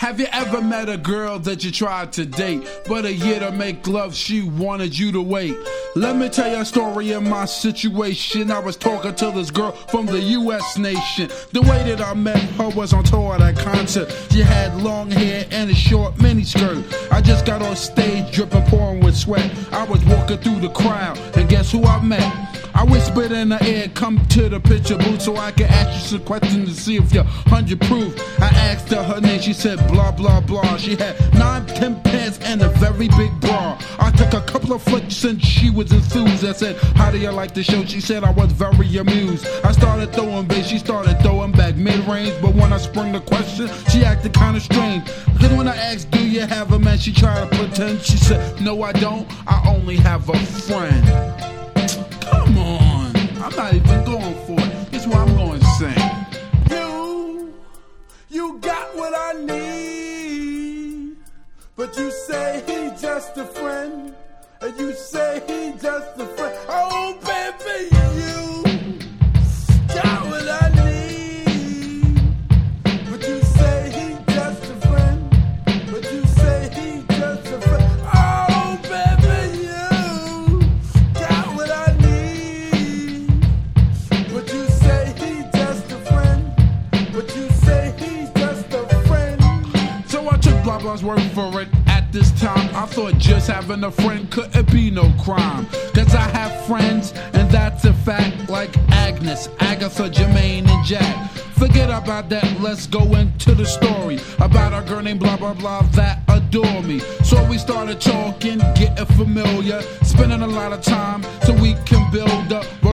Have you ever met a girl that you tried to date, but a year to make love she wanted you to wait? Let me tell you a story of my situation. I was talking to this girl from the US nation. The way that I met her was on tour at a concert. She had long hair and a short miniskirt. I just got on stage dripping, pouring with sweat. I was walking through the crowd and guess who I met? I whispered in her ear, come to the picture booth so I can ask you some questions to see if you're 100 proof. I asked her name, she said blah blah blah. She had 9-10 pants and a very big bra. I took a couple of flicks and she was enthused. I said, how do you like the show? She said I was very amused. I started throwing bass, she started throwing back mid-range. But when I sprung the question, she acted kinda strange. Then when I asked, do you have a man? She tried to pretend. She said, no I don't, I only have a friend. Come on, I'm not even going for it. Here's what I'm going to sing. You got what I need, but you say he's just a friend, and you say he's just a friend. Oh baby, you got what I need, but you say he's just a friend, but you say he's just a friend. Oh baby, you got what I need, but you say he's just a friend, but you say he's just a friend. So I took blah blah's word for it. At this time, I thought just having a friend couldn't be no crime. Cause I have friends, and that's a fact, like Agnes, Agatha, Jermaine, and Jack. Forget about that, let's go into the story about a girl named blah blah blah that adore me. So we started talking, getting familiar, spending a lot of time so we can build up